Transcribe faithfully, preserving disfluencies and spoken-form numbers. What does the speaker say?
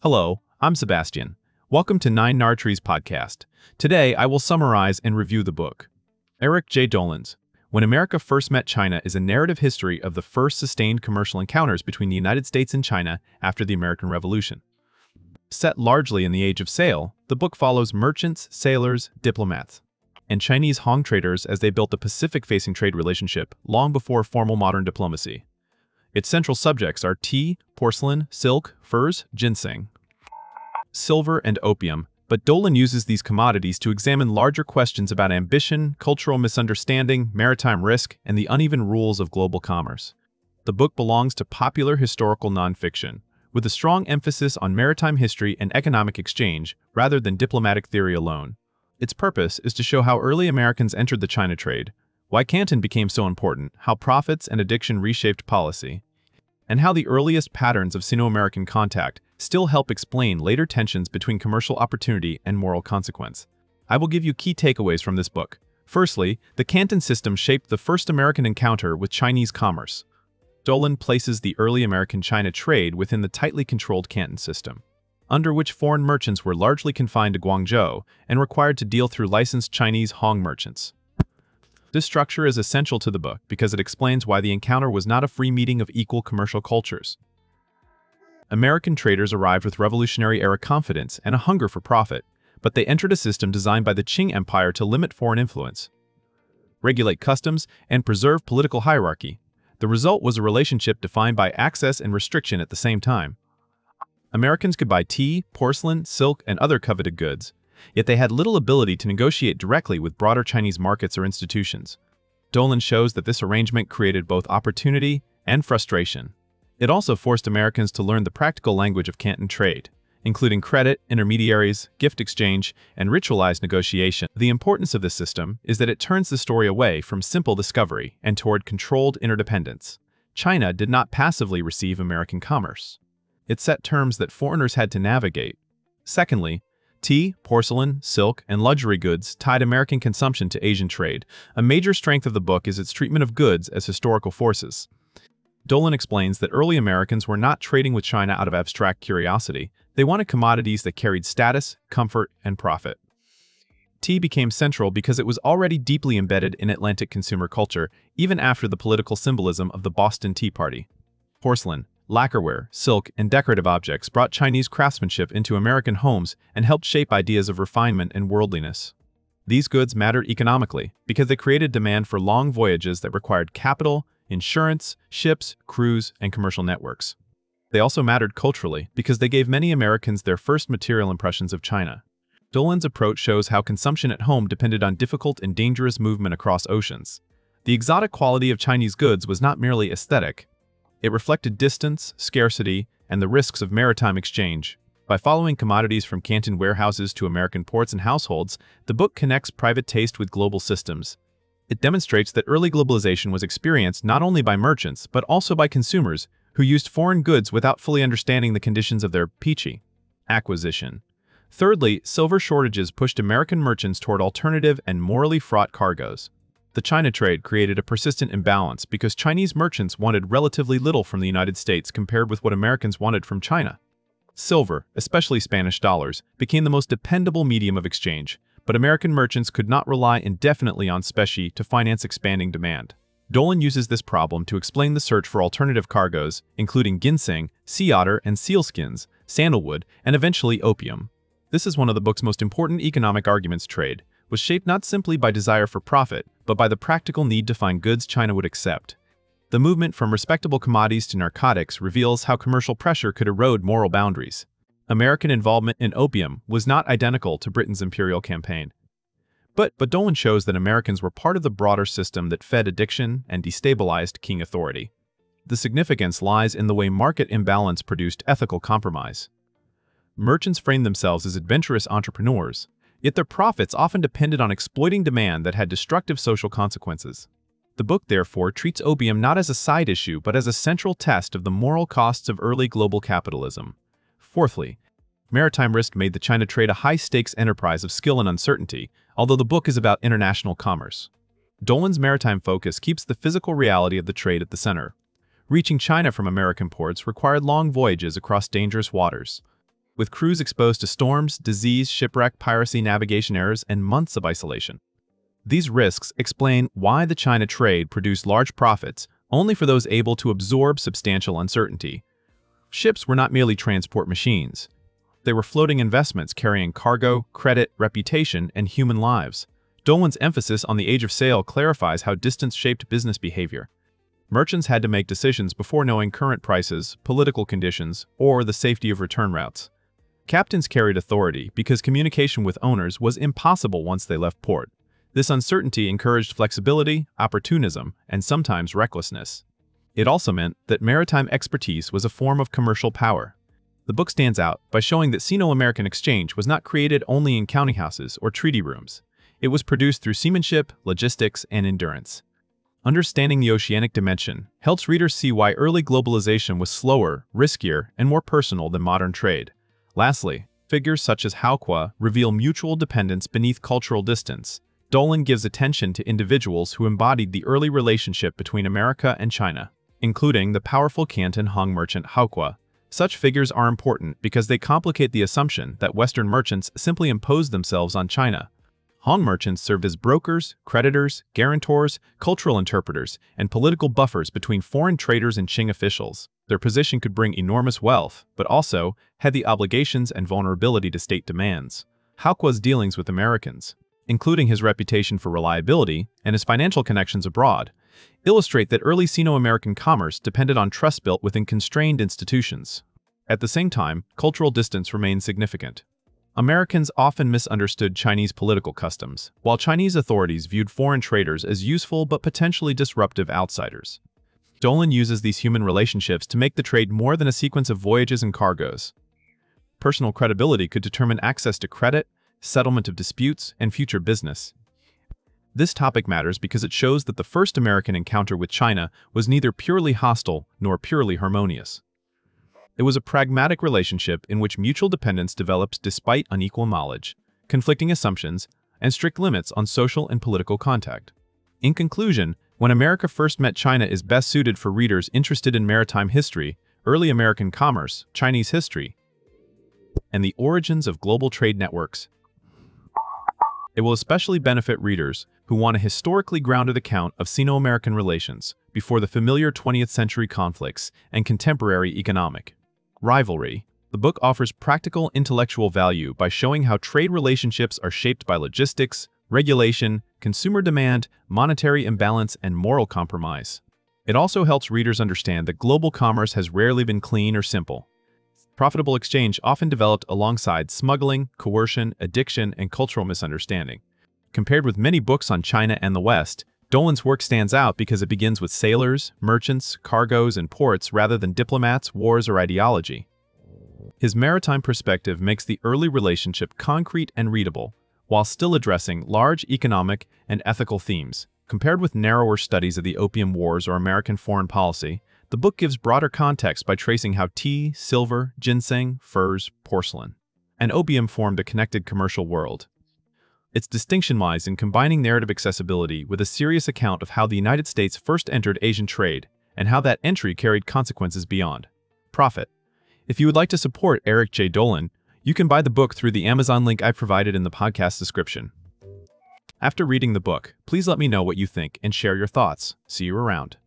Hello, I'm Sebastian. Welcome to Nine Nartrees podcast. Today, I will summarize and review the book. Eric J. Dolans, When America First Met China is a narrative history of the first sustained commercial encounters between the United States and China after the American Revolution. Set largely in the Age of Sail, the book follows merchants, sailors, diplomats, and Chinese Hong traders as they built a Pacific-facing trade relationship long before formal modern diplomacy. Its central subjects are tea, porcelain, silk, furs, ginseng, silver, and opium, but Dolan uses these commodities to examine larger questions about ambition, cultural misunderstanding, maritime risk, and the uneven rules of global commerce. The book belongs to popular historical nonfiction, with a strong emphasis on maritime history and economic exchange rather than diplomatic theory alone. Its purpose is to show how early Americans entered the China trade, why Canton became so important, how profits and addiction reshaped policy, and how the earliest patterns of Sino-American contact still help explain later tensions between commercial opportunity and moral consequence. I will give you key takeaways from this book. Firstly, the Canton system shaped the first American encounter with Chinese commerce. Dolan places the early American-China trade within the tightly controlled Canton system, under which foreign merchants were largely confined to Guangzhou and required to deal through licensed Chinese Hong merchants. This structure is essential to the book because it explains why the encounter was not a free meeting of equal commercial cultures. American traders arrived with Revolutionary-era confidence and a hunger for profit, but they entered a system designed by the Qing Empire to limit foreign influence, regulate customs, and preserve political hierarchy. The result was a relationship defined by access and restriction at the same time. Americans could buy tea, porcelain, silk, and other coveted goods, yet they had little ability to negotiate directly with broader Chinese markets or institutions. Dolan shows that this arrangement created both opportunity and frustration. It also forced Americans to learn the practical language of Canton trade, including credit, intermediaries, gift exchange, and ritualized negotiation. The importance of this system is that it turns the story away from simple discovery and toward controlled interdependence. China did not passively receive American commerce. It set terms that foreigners had to navigate. Secondly, tea, porcelain, silk, and luxury goods tied American consumption to Asian trade. A major strength of the book is its treatment of goods as historical forces. Dolan explains that early Americans were not trading with China out of abstract curiosity. They wanted commodities that carried status, comfort, and profit. Tea became central because it was already deeply embedded in Atlantic consumer culture, even after the political symbolism of the Boston Tea Party. Porcelain, lacquerware, silk, and decorative objects brought Chinese craftsmanship into American homes and helped shape ideas of refinement and worldliness. These goods mattered economically because they created demand for long voyages that required capital, insurance, ships, crews, and commercial networks. They also mattered culturally because they gave many Americans their first material impressions of China. Dolan's approach shows how consumption at home depended on difficult and dangerous movement across oceans. The exotic quality of Chinese goods was not merely aesthetic. It reflected distance, scarcity, and the risks of maritime exchange. By following commodities from Canton warehouses to American ports and households, the book connects private taste with global systems. It demonstrates that early globalization was experienced not only by merchants, but also by consumers who used foreign goods without fully understanding the conditions of their pichi acquisition. Thirdly, silver shortages pushed American merchants toward alternative and morally fraught cargoes. The China trade created a persistent imbalance because Chinese merchants wanted relatively little from the United States compared with what Americans wanted from China. Silver, especially Spanish dollars, became the most dependable medium of exchange, but American merchants could not rely indefinitely on specie to finance expanding demand. Dolan uses this problem to explain the search for alternative cargoes, including ginseng, sea otter, and sealskins, sandalwood, and eventually opium. This is one of the book's most important economic arguments. Trade was shaped not simply by desire for profit, but by the practical need to find goods China would accept. The movement from respectable commodities to narcotics reveals how commercial pressure could erode moral boundaries. American involvement in opium was not identical to Britain's imperial campaign. But, but Dolan shows that Americans were part of the broader system that fed addiction and destabilized Qing authority. The significance lies in the way market imbalance produced ethical compromise. Merchants framed themselves as adventurous entrepreneurs, yet their profits often depended on exploiting demand that had destructive social consequences. The book, therefore, treats opium not as a side issue but as a central test of the moral costs of early global capitalism. Fourthly, maritime risk made the China trade a high-stakes enterprise of skill and uncertainty, although the book is about international commerce. Dolan's maritime focus keeps the physical reality of the trade at the center. Reaching China from American ports required long voyages across dangerous waters. with crews exposed to storms, disease, shipwreck, piracy, navigation errors, and months of isolation. These risks explain why the China trade produced large profits only for those able to absorb substantial uncertainty. Ships were not merely transport machines. They were floating investments carrying cargo, credit, reputation, and human lives. Dolan's emphasis on the age of sail clarifies how distance shaped business behavior. Merchants had to make decisions before knowing current prices, political conditions, or the safety of return routes. Captains carried authority because communication with owners was impossible once they left port. This uncertainty encouraged flexibility, opportunism, and sometimes recklessness. It also meant that maritime expertise was a form of commercial power. The book stands out by showing that Sino-American exchange was not created only in counting houses or treaty rooms. It was produced through seamanship, logistics, and endurance. Understanding the oceanic dimension helps readers see why early globalization was slower, riskier, and more personal than modern trade. Lastly, figures such as Haokua reveal mutual dependence beneath cultural distance. Dolan gives attention to individuals who embodied the early relationship between America and China, including the powerful Canton Hong merchant Haokua. Such figures are important because they complicate the assumption that Western merchants simply imposed themselves on China. Hong merchants served as brokers, creditors, guarantors, cultural interpreters, and political buffers between foreign traders and Qing officials. Their position could bring enormous wealth, but also had the obligations and vulnerability to state demands. Haokua's dealings with Americans, including his reputation for reliability and his financial connections abroad, illustrate that early Sino-American commerce depended on trust built within constrained institutions. At the same time, cultural distance remained significant. Americans often misunderstood Chinese political customs, while Chinese authorities viewed foreign traders as useful but potentially disruptive outsiders. Dolan uses these human relationships to make the trade more than a sequence of voyages and cargoes. Personal credibility could determine access to credit, settlement of disputes, and future business. This topic matters because it shows that the first American encounter with China was neither purely hostile nor purely harmonious. It was a pragmatic relationship in which mutual dependence developed despite unequal knowledge, conflicting assumptions, and strict limits on social and political contact. In conclusion, When America First Met China is best suited for readers interested in maritime history, early American commerce, Chinese history, and the origins of global trade networks. It will especially benefit readers who want a historically grounded account of Sino-American relations before the familiar twentieth century conflicts and contemporary economic rivalry. The book offers practical intellectual value by showing how trade relationships are shaped by logistics, regulation, consumer demand, monetary imbalance, and moral compromise. It also helps readers understand that global commerce has rarely been clean or simple. Profitable exchange often developed alongside smuggling, coercion, addiction, and cultural misunderstanding. Compared with many books on China and the West, Dolan's work stands out because it begins with sailors, merchants, cargoes, and ports rather than diplomats, wars, or ideology. His maritime perspective makes the early relationship concrete and readable, while still addressing large economic and ethical themes. Compared with narrower studies of the Opium Wars or American foreign policy, the book gives broader context by tracing how tea, silver, ginseng, furs, porcelain, and opium formed a connected commercial world. Its distinction lies in combining narrative accessibility with a serious account of how the United States first entered Asian trade and how that entry carried consequences beyond profit. If you would like to support Eric J. Dolan, you can buy the book through the Amazon link I provided in the podcast description. After reading the book, please let me know what you think and share your thoughts. See you around.